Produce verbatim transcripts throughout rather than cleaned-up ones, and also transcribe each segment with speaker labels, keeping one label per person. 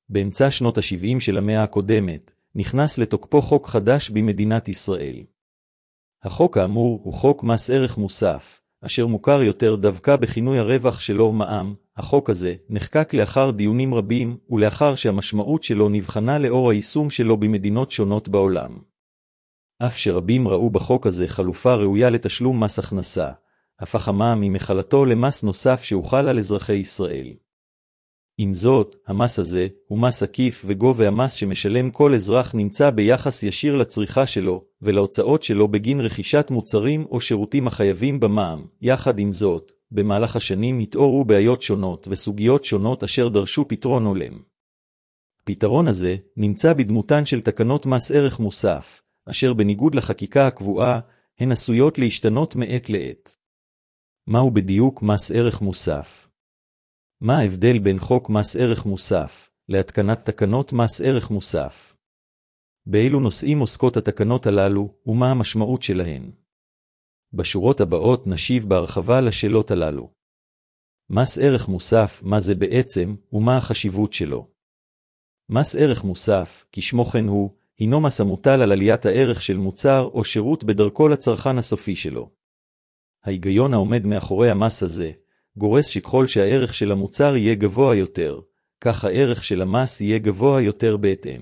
Speaker 1: באמצע שנות ה-שבעים של המאה הקודמת, נכנס לתוקפו חוק חדש במדינת ישראל. החוק האמור הוא חוק מס ערך מוסף, אשר מוכר יותר דווקא בכינוי הרווח שלו מע"מ. החוק הזה נחקק לאחר דיונים רבים ולאחר שהמשמעות שלו נבחנה לאור היישום שלו במדינות שונות בעולם. אף שרבים ראו בחוק הזה חלופה ראויה לתשלום מס הכנסה, הפך המע"מ ממחלתו למס נוסף שהוחל על אזרחי ישראל. עם זאת, המס הזה הוא מס עקיף, וגובה המס שמשלם כל אזרח נמצא ביחס ישיר לצריכה שלו ולהוצאות שלו בגין רכישת מוצרים או שירותים החייבים במע"מ. יחד עם זאת, במהלך השנים התעוררו בעיות שונות וסוגיות שונות אשר דרשו פתרון הולם. הפתרון הזה נמצא בדמותן של תקנות מס ערך מוסף, אשר בניגוד לחקיקה הקבועה, הן עשויות להשתנות מעת לעת. מהו בדיוק מס ערך מוסף? מה ההבדל בין חוק מס ערך מוסף להתקנת תקנות מס ערך מוסף? באילו נושאים עוסקות התקנות הללו ומה המשמעות שלהן? בשורות הבאות נשיב בהרחבה לשאלות הללו. מס ערך מוסף, מה זה בעצם ומה החשיבות שלו? מס ערך מוסף, כשמו כן הוא, הינו מס המוטל על עליית הערך של מוצר או שירות בדרכו לצרכן הסופי שלו. ההיגיון העומד מאחורי המס הזה גורס שככל שהערך של המוצר יהיה גבוה יותר, כך הערך של המס יהיה גבוה יותר בהתאם.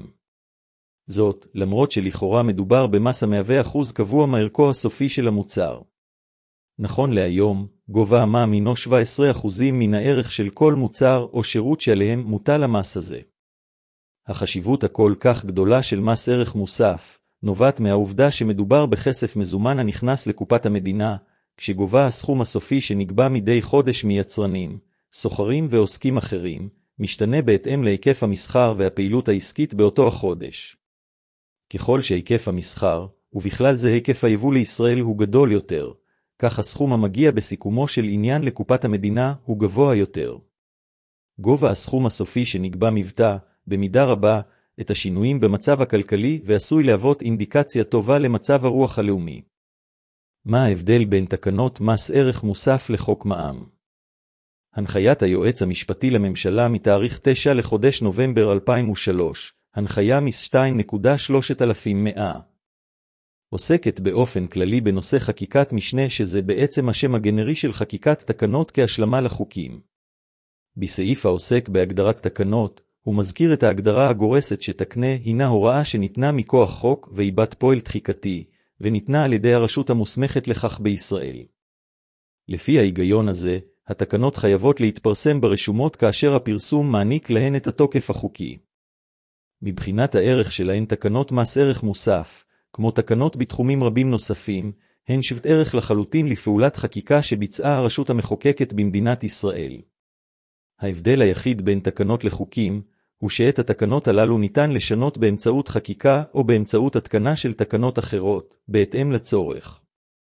Speaker 1: זאת, למרות שלכאורה מדובר במס המהווה אחוז קבוע מערכו הסופי של המוצר. נכון להיום, גובה המע"מ הינו שבעה עשר אחוזים מן הערך של כל מוצר או שירות שעליהם מוטל המס הזה. החשיבות הכל כך גדולה של מס ערך מוסף נובעת מהעובדה שמדובר בכסף מזומן הנכנס לקופת המדינה, כשגובה הסכום הסופי שנקבע מדי חודש מיצרנים, סוחרים ועוסקים אחרים, משתנה בהתאם להיקף המסחר והפעילות העסקית באותו החודש. ככל שהיקף המסחר, ובכלל זה היקף היבוא לישראל הוא גדול יותר, כך הסכום המגיע בסיכומו של עניין לקופת המדינה הוא גבוה יותר. גובה הסכום הסופי שנקבע מבטא, במידה רבה, את השינויים במצב הכלכלי ועשוי להוות אינדיקציה טובה למצב הרוח הלאומי. מה ההבדל בין תקנות מס ערך מוסף לחוק מע"מ? הנחיית היועץ המשפטי לממשלה מתאריך תשעה לחודש נובמבר אלפיים ושלוש, הנחיה מס שתיים נקודה שלושת אלפים מאה, עוסקת באופן כללי בנושא חקיקת משנה, שזה בעצם השם הגנרי של חקיקת תקנות כהשלמה לחוקים. בסעיף העוסק בהגדרת תקנות, הוא מזכיר את ההגדרה הגורסת שתקנה הינה הוראה שניתנה מכוח חוק והיא בת פועל תחיקתי, וניתנה על ידי הרשות המוסמכת לכך בישראל. לפי ההיגיון הזה, התקנות חייבות להתפרסם ברשומות כאשר הפרסום מעניק להן את התוקף החוקי. מבחינת הערך שלהן תקנות מס ערך מוסף, כמו תקנות בתחומים רבים נוספים, הן שוות ערך לחלוטין לפעולת חקיקה שביצעה הרשות המחוקקת במדינת ישראל. ההבדל היחיד בין תקנות לחוקים, הוא שאת התקנות הללו ניתן לשנות באמצעות חקיקה או באמצעות התקנה של תקנות אחרות, בהתאם לצורך.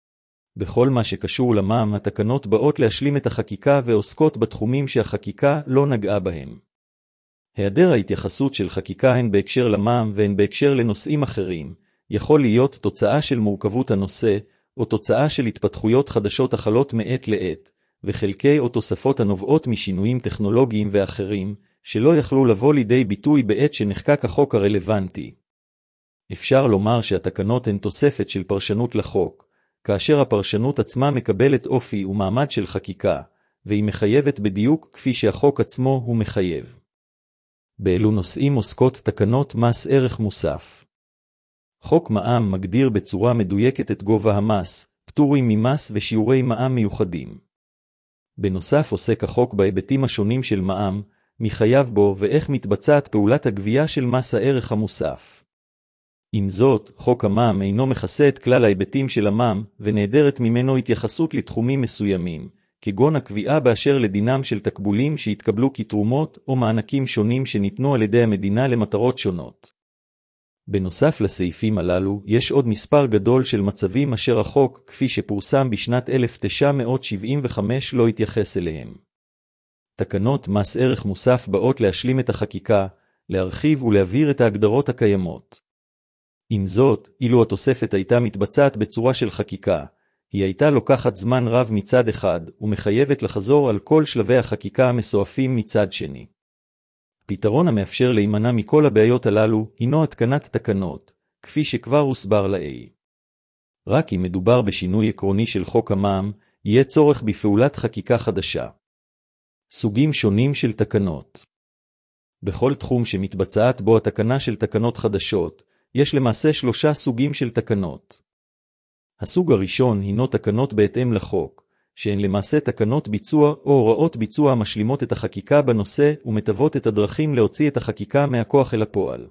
Speaker 1: בכל מה שקשור למע"מ, התקנות באות להשלים את החקיקה ועוסקות בתחומים שהחקיקה לא נגעה בהם. היעדר ההתייחסות של חקיקה הן בהקשר למע"מ והן בהקשר לנושאים אחרים, יכול להיות תוצאה של מורכבות הנושא, או תוצאה של התפתחויות חדשות החלות מעת לעת, וחלקי או תוספות הנובעות משינויים טכנולוגיים ואחרים, שלא יכלו לבוא לידי ביטוי בעת שנחקק החוק הרלוונטי. אפשר לומר שהתקנות הן תוספת של פרשנות לחוק, כאשר הפרשנות עצמה מקבלת אופי ומעמד של חקיקה, והיא מחייבת בדיוק כפי שהחוק עצמו הוא מחייב. באילו נושאים עוסקות תקנות מס ערך מוסף? חוק מע"מ מגדיר בצורה מדויקת את גובה המס, פטורים ממס ושיעורי מע"מ מיוחדים. בנוסף עוסק החוק בהיבטים השונים של מע"מ, מי חייב בו ואיך מתבצעת פעולת הגבייה של מס הערך המוסף. עם זאת, חוק המע"מ אינו מכסה את כלל ההיבטים של המע"מ, ונעדרת ממנו התייחסות לתחומים מסוימים, כגון הקביעה באשר לדינם של תקבולים שהתקבלו כתרומות או מענקים שונים שניתנו על ידי המדינה למטרות שונות. בנוסף לסעיפים הללו, יש עוד מספר גדול של מצבים אשר החוק, כפי שפורסם בשנת אלף תשע מאות שבעים וחמש, לא התייחס אליהם. תקנות מס ערך מוסף באות להשלים את החקיקה, להרחיב ולהבהיר את ההגדרות הקיימות. עם זאת, אילו התוספת הייתה מתבצעת בצורה של חקיקה, היא הייתה לוקחת זמן רב מצד אחד, ומחייבת לחזור על כל שלבי החקיקה המסועפים מצד שני. פתרון המאפשר להימנע מכל הבעיות הללו הינו התקנת תקנות, כפי שכבר הוסבר לעיל. רק אם מדובר בשינוי עקרוני של חוק המע"מ, יהיה צורך בפעולת חקיקה חדשה. סוגים שונים של תקנות. בכל תחום שמתבצעת בו התקנה של תקנות חדשות, יש למעשה שלושה סוגים של תקנות. הסוג הראשון הינו תקנות בהתאם לחוק, שהן למעשה תקנות ביצוע או הוראות ביצוע המשלימות את החקיקה בנושא ומטוות את הדרכים להוציא את החקיקה מהכוח אל הפועל.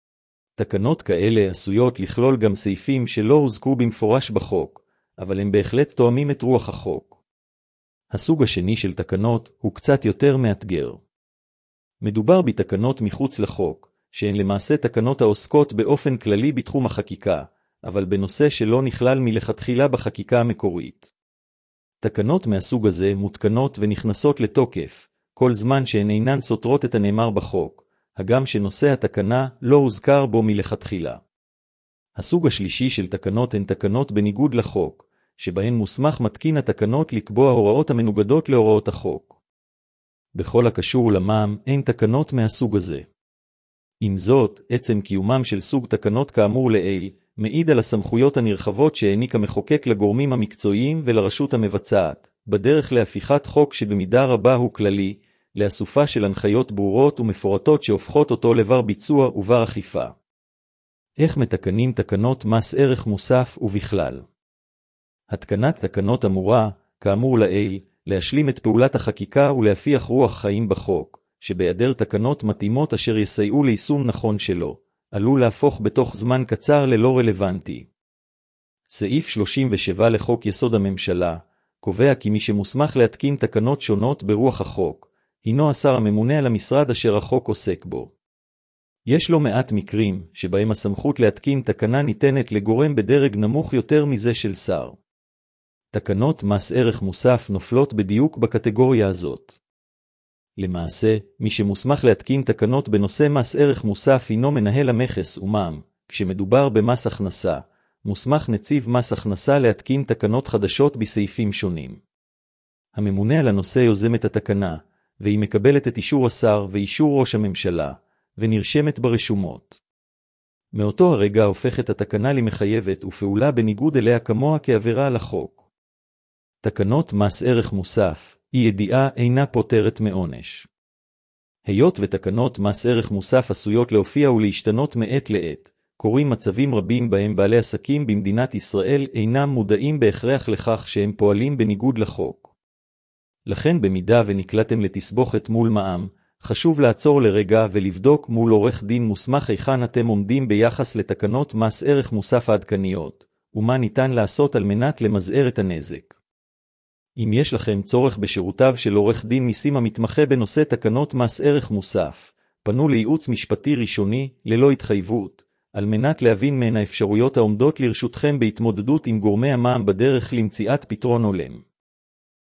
Speaker 1: תקנות כאלה עשויות לכלול גם סעיפים שלא הוזכרו במפורש בחוק, אבל הם בהחלט תואמים את רוח החוק. הסוג השני של תקנות הוא קצת יותר מאתגר. מדובר בתקנות מחוץ לחוק, שהן למעשה תקנות העוסקות באופן כללי בתחום החקיקה, אבל בנושא שלא נכלל מלכתחילה בחקיקה המקורית. תקנות מהסוג הזה מותקנות ונכנסות לתוקף, כל זמן שהן אינן סותרות את הנאמר בחוק, הגם שנושא התקנה לא הוזכר בו מלכתחילה. הסוג השלישי של תקנות הן תקנות בניגוד לחוק, שבהן מוסמך מתקין התקנות לקבוע הוראות המנוגדות להוראות החוק. בכל הקשור למע"מ אין תקנות מהסוג הזה. עם זאת, עצם קיומם של סוג תקנות כאמור לעיל, מעיד על הסמכויות הנרחבות שהעניק המחוקק לגורמים המקצועיים ולרשות המבצעת, בדרך להפיכת חוק שבמידה רבה הוא כללי, לאסופה של הנחיות ברורות ומפורטות שהופכות אותו לבר ביצוע ובר אכיפה. איך מתקנים תקנות מס ערך מוסף ובכלל? התקנת תקנות אמורה, כאמור לעיל, להשלים את פעולת החקיקה ולהפיח רוח חיים בחוק, שבהיעדר תקנות מתאימות אשר יסייעו ליישום נכון שלו, עלול להפוך בתוך זמן קצר ללא רלוונטי. סעיף שלושים ושבע לחוק יסוד הממשלה, קובע כי מי שמוסמך להתקין תקנות שונות ברוח החוק, הינו השר הממונה על המשרד אשר החוק עוסק בו. יש לא מעט מקרים שבהם הסמכות להתקין תקנה ניתנת לגורם בדרג נמוך יותר מזה של שר. תקנות מס ערך מוסף נופלות בדיוק בקטגוריה הזאת. למעשה, מי שמוסמך להתקין תקנות בנושא מס ערך מוסף הינו מנהל המכס ומע"מ. כשמדובר במס הכנסה, מוסמך נציב מס הכנסה להתקין תקנות חדשות בסעיפים שונים. הממונה על הנושא יוזם את התקנה, והיא מקבלת את אישור השר ואישור ראש הממשלה, ונרשמת ברשומות. מאותו הרגע הופכת התקנה למחייבת ופעולה בניגוד אליה כמוה כעבירה על החוק. תקנות מס ערך מוסף, אי ידיעה אינה פוטרת מעונש. היות ותקנות מס ערך מוסף עשויות להופיע ולהשתנות מעת לעת, קורים מצבים רבים בהם בעלי עסקים במדינת ישראל אינם מודעים בהכרח לכך שהם פועלים בניגוד לחוק. לכן במידה ונקלטם לתסבוכת מול מע"מ, חשוב לעצור לרגע ולבדוק מול עורך דין מוסמך היכן אתם עומדים ביחס לתקנות מס ערך מוסף העדכניות, ומה ניתן לעשות על מנת למזער את הנזק. אם יש לכם צורך בשירותיו של עורך דין מיסים המתמחה בנושא תקנות מס ערך מוסף, פנו לייעוץ משפטי ראשוני ללא התחייבות, על מנת להבין מהן האפשרויות העומדות לרשותכם בהתמודדות עם גורמי המע"מ בדרך למציאת פתרון הולם.